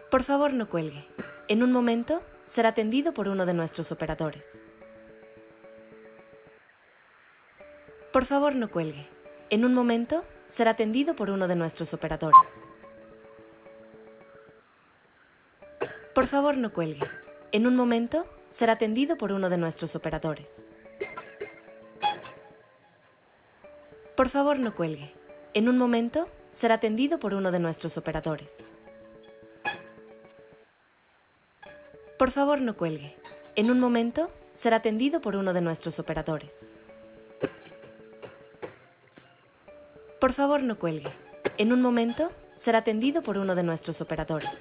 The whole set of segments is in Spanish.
Por favor, no cuelgue. En un momento será atendido por uno de nuestros operadores. Por favor, no cuelgue. En un momento será atendido por uno de nuestros operadores. Por favor, no cuelgue. En un momento será atendido por uno de nuestros operadores. Por favor, no cuelgue. En un momento será atendido por uno de nuestros operadores. Por favor, no cuelgue. En un momento será atendido por uno de nuestros operadores. Por favor, no cuelgue. En un momento será atendido por uno de nuestros operadores.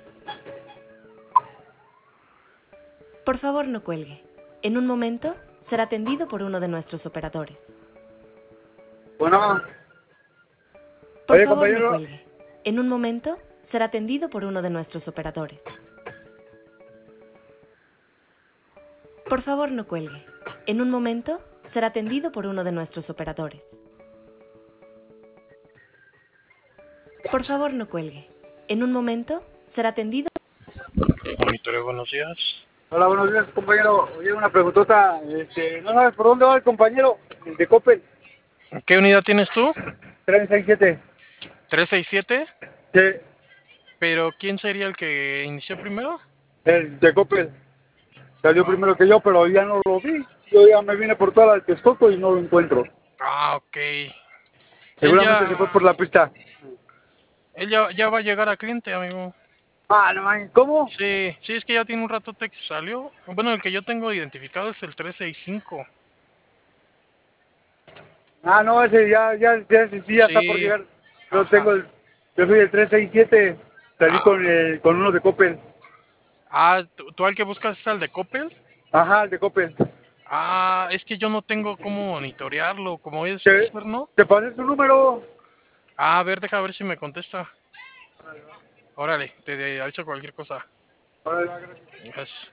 Por favor, no cuelgue. En un momento será atendido por uno de nuestros operadores. Bueno, Por oye, favor, no compañero. cuelgue. En un momento será atendido por uno de nuestros operadores. Por favor, no cuelgue. En un momento será atendido por uno de nuestros operadores. Por favor, no cuelgue. En un momento será atendido. Monitoreo, buenos días. Hola, buenos días, compañero. Oye, una preguntota. ¿No sabes por dónde va el compañero? El de Coppel. ¿Qué unidad tienes tú? 367. 367. Sí, ¿Pero quién sería el que inició primero? el de Coppel. Salió primero que yo, pero ya no lo vi. Yo ya me vine por toda la de Texcoco y no lo encuentro. Ah, ok. Él Seguramente se fue ya, por la pista. él ya va a llegar a cliente, amigo. Ah, no man, ¿cómo? Sí, sí, es que ya tiene un ratote que salió. Bueno, el que yo tengo identificado es el 365. Ah, no, ese sí, ya está por Sí, llegar. ajá. Yo soy el 367. Salí Ah, con uno de Coppel. ¿tú al que buscas es al de Coppel? Ajá, el de Coppel. Ah, es que yo no tengo cómo monitorearlo, como es ¿Te, externo. te pasé su número? A ver, deja ver si me contesta. Órale, te aviso cualquier cosa. Órale, va, gracias. Gracias.